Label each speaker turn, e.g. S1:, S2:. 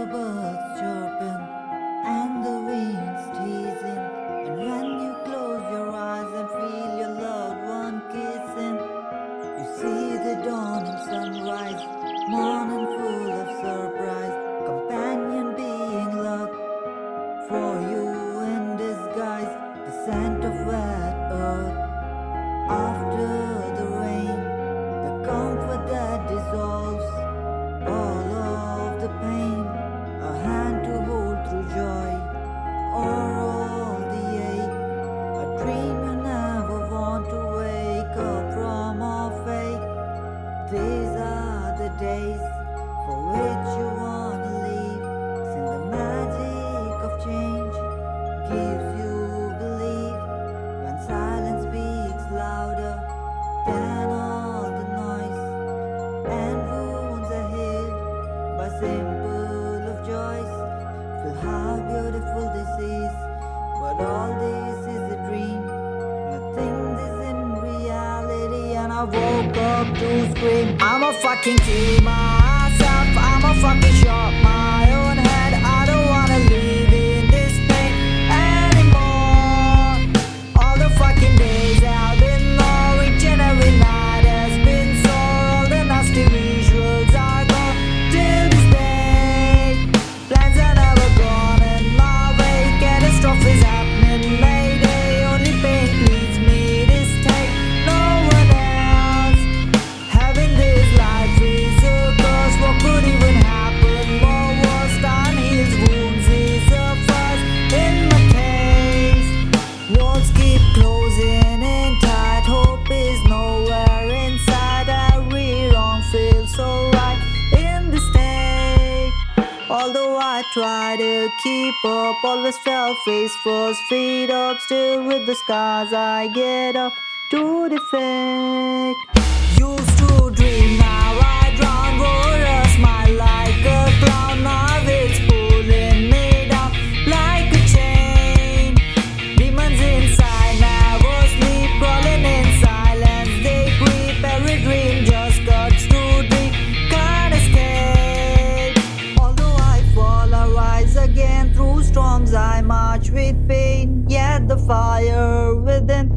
S1: the birds chirping and the winds teasing. And when you close your eyes and feel your loved one kissing, you see the dawning sunrise, morning full of surprise, companion being loved for you in disguise, the scent of wet earth after the rain, the comfort that dissolves all of the pain, a hand to hold through joy or all the ache, a dream you never want to wake up from or fake. These are the days for which you wanna leave. Sing the magic of change gives you belief when silence speaks louder than all the noise, and wounds are healed by simple of joys. Feel how beautiful this is, but all this is a dream. Nothing is in reality, and I woke up to scream. I'm a fucking kill myself, I'm a fucking shot my own head. I don't wanna live in this pain anymore. All the fucking days have been long, each and every night has been sore. All the nasty visuals are gone till this day. Plans are never gone in my way, catastrophe is happening mayday. Only pain leads me to stay, no one else. Having this life is a curse, what could even happen? More worse than his wounds is a fuss in my case. Walls keep closing in tight, hope is nowhere inside. Every wrong feels so right in this state. Although I try to keep up, always fell face first, feet up. Still with the scars I get up to defect. Used to dream, now I drown. Roar a smile like a clown. Now it's pulling me down like a chain. Demons inside, never sleep, crawling in silence. They creep, every dream just cuts too deep. Can't escape. Although I fall, I rise again. Through storms I march with pain, yet the fire within